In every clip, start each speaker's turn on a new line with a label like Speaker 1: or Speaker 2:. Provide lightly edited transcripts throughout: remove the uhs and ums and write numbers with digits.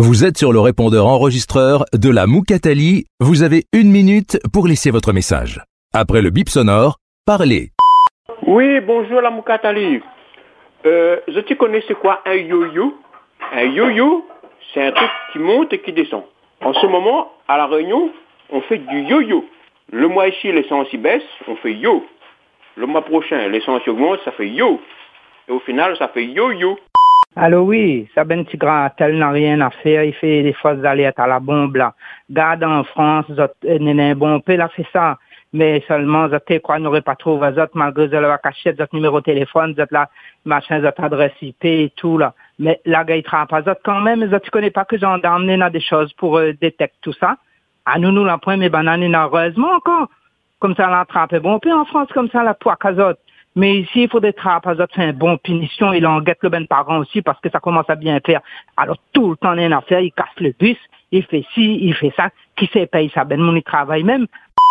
Speaker 1: Vous êtes sur le répondeur enregistreur de la Moukatali. Vous avez 1 minute pour laisser votre message. Après le bip sonore, parlez.
Speaker 2: Oui, bonjour la Moukatali. Tu connais c'est quoi un yo-yo? Un yo-yo, c'est un truc qui monte et qui descend. En ce moment, à La Réunion, on fait du yo-yo. Le mois ici, l'essence y baisse, on fait yo. Le mois prochain, l'essence augmente, ça fait yo. Et au final, ça fait yo-yo.
Speaker 3: Allô, oui, ça ben petit grand, tel n'a rien à faire, il fait des fausses alertes à la bombe là. Garde en France, n'est bon, peut là c'est ça. Mais seulement, vous quoi, n'aurait pas trouvé, vous malgré la cachette, votre numéro de téléphone, vous là, machin, votre adresse IP et tout là. Mais la gars, il travaille pas, vous quand même, tu connais pas que gendarme n'a des choses pour détecter tout ça. À nous, la point, mes bananes, heureusement encore. Comme ça, l'attrape bon, puis en France, comme ça, la poids casotte. Mais ici, il faudrait faire un bon punition. Il en guette le ben parent aussi parce que ça commence à bien faire. Alors, tout le temps, il y a une affaire, il casse le bus, il fait ci, il fait ça. Qui sait paye ça? Ben, mon, il travaille même.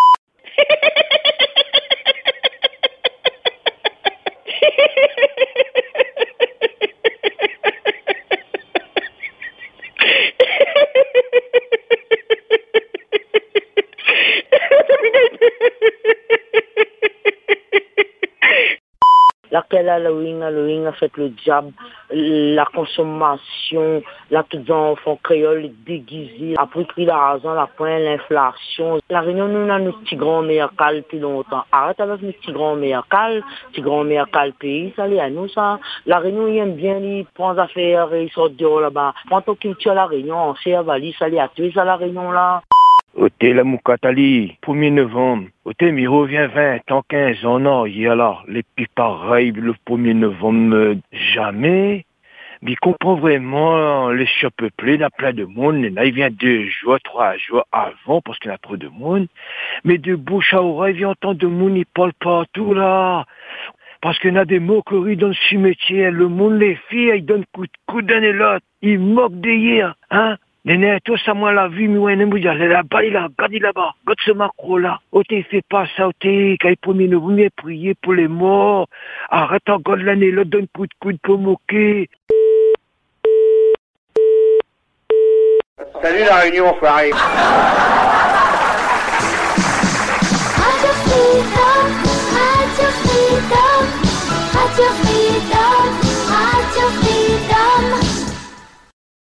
Speaker 4: Laquelle Halloween a fait le diable, la consommation, là tous les enfants créoles déguisés, après pris l'argent, la pointe, l'inflation. La Réunion, nous avons nos petits grands-mères calmes depuis longtemps. Arrête avec nos petits grands-mères calmes pays, ça les à nous ça. La Réunion, ils aiment bien, ils prennent des affaires, ils sortent dehors là-bas. Prends ton culture à la Réunion, on sait à Valise, ça les a tués à la Réunion là.
Speaker 5: Hôtel la Moukatali, 1er novembre. Hôtel, il revient 20 ans, 15 ans, non, il y a là, les petits pareils, le 1er novembre, jamais. Mais il comprend vraiment, les chats peuplés, il y a plein de monde, là, il vient 2 jours, 3 jours avant, parce qu'il y a trop de monde. Mais de bouche à oreille, il vient entendre de monde, il parle partout, là. Parce qu'il y a des moqueries dans le cimetière, le monde, les filles, ils donnent coup de coude et l'autre, ils moquent d'hier, hein. Les tous à moi la vie, mais ouais, il est là-bas, il a regardé là-bas, regarde ce macro-là. Oh, t'es fait pas ça, oh, t'es, quand il premier nous venez prier pour les morts. Arrête encore l'année, là, donne coup de coude pour moquer.
Speaker 2: Salut la Réunion, frère.